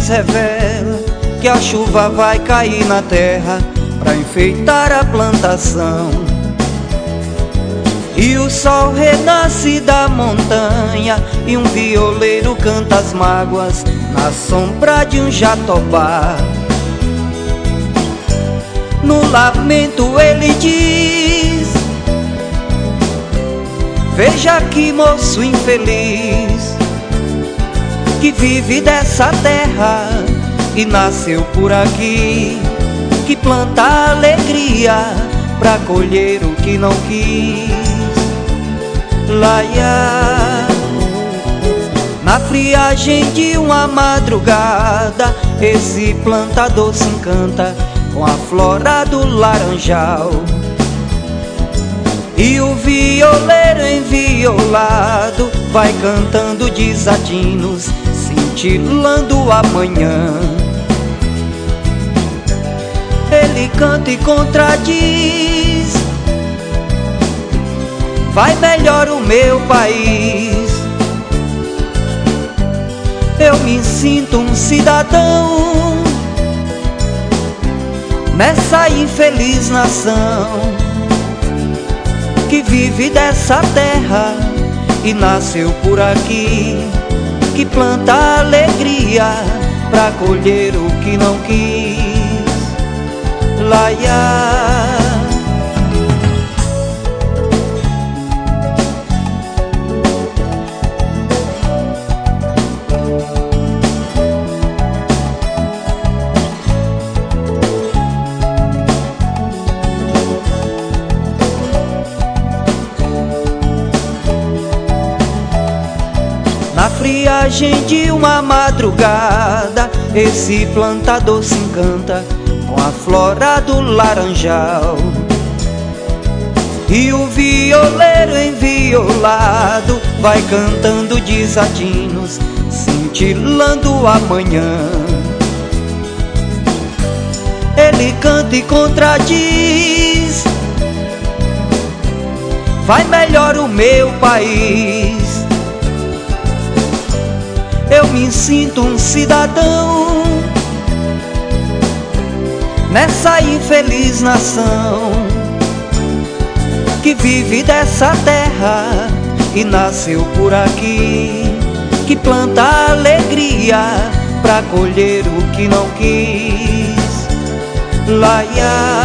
Deus revela que a chuva vai cair na terra pra enfeitar a plantação. E o sol renasce da montanha e um violeiro canta as mágoas na sombra de um jatobá. No lamento ele diz: veja que moço infeliz, que vive dessa terra e nasceu por aqui, que planta alegria pra colher o que não quis. Laia, na friagem de uma madrugada, esse plantador se encanta com a flora do laranjal. E o violeiro enviolado vai cantando desatinos, cintilando a manhã. Ele canta e contradiz: vai melhor o meu país. Eu me sinto um cidadão nessa infeliz nação, que vive dessa terra e nasceu por aqui, que planta alegria pra colher o que não quis. Laia, na friagem de uma madrugada, esse plantador se encanta com a flora do laranjal. E o violeiro enviolado vai cantando desatinos, cintilando a manhã. Ele canta e contradiz: vai melhor o meu país. Eu me sinto um cidadão nessa infeliz nação, que vive dessa terra e nasceu por aqui, que planta alegria pra colher o que não quis. Laia,